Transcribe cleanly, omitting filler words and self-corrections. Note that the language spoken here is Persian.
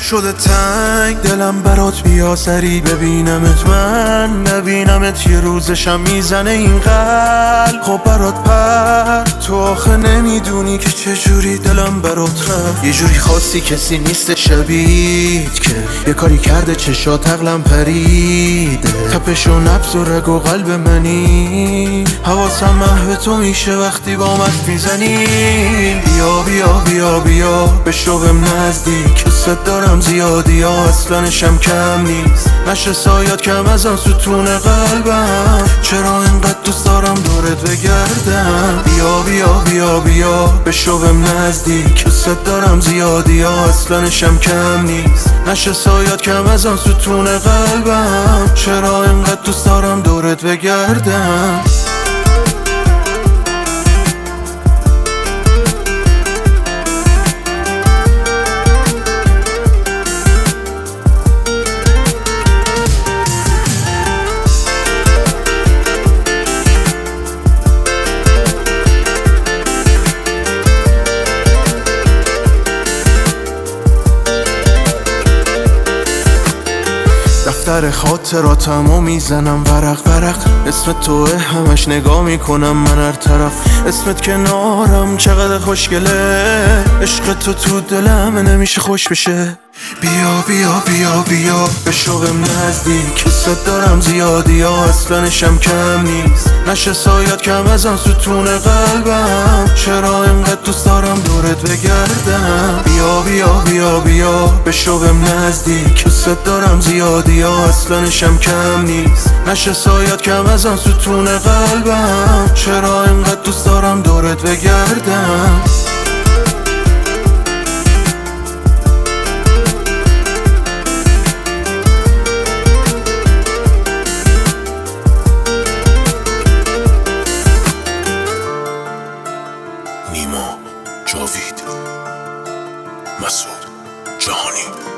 شده تنگ دلم برات بیا سری ببینمت، من نبینمت یه روزشم میزنه این قلب. خب برات پر تو آخه نمیدونی که چجوری دلم برات رفت. یه جوری خاصی کسی نیست شبیت که یه کاری کرده چشات عقلم پریده. تپش و نبض و رگ و قلب منی، حواسم محو تو میشه وقتی با من میزنی. بیا بیا بیا بیا بشوم نزدیک، دوست دارم زیادی ها اصلانشم کم نیست. نشه سایات کم از آن ستون قلبم، چرا اینقدر دوست دارم دورت بگردم. بیا بیا بیا بیا بشوم نزدیک، دوست دارم زیادی ها اصلانشم کم نیست. نشه سایات کم از آن ستون قلبم، چرا اینقدر دوست دارم دورت بگردم. دفتر خاطراتمو میزنم ورق ورق، اسم توه همش نگاه میکنم من هر طرف. اسمت کنارم چقدر خوشگله، عشق تو دلم نمیشه خوش بشه. بیا بیا بیا بیا بشوم نزدیک، دوست دارم زیادی ها اصلانشم کم نیست. نشه سایات کم از آن ستون قلبم، چرا اینقدر دوست دارم دورت بگردم. بیا بیا بیا بیا بشوم نزدیک، دوست دارم زیادی ها اصلانشم کم نیست. نشه سایات کم از آن ستون قلبم، چرا اینقدر دوست دارم دورت بگردم. نیما، جاوید، مسعود، جهانی.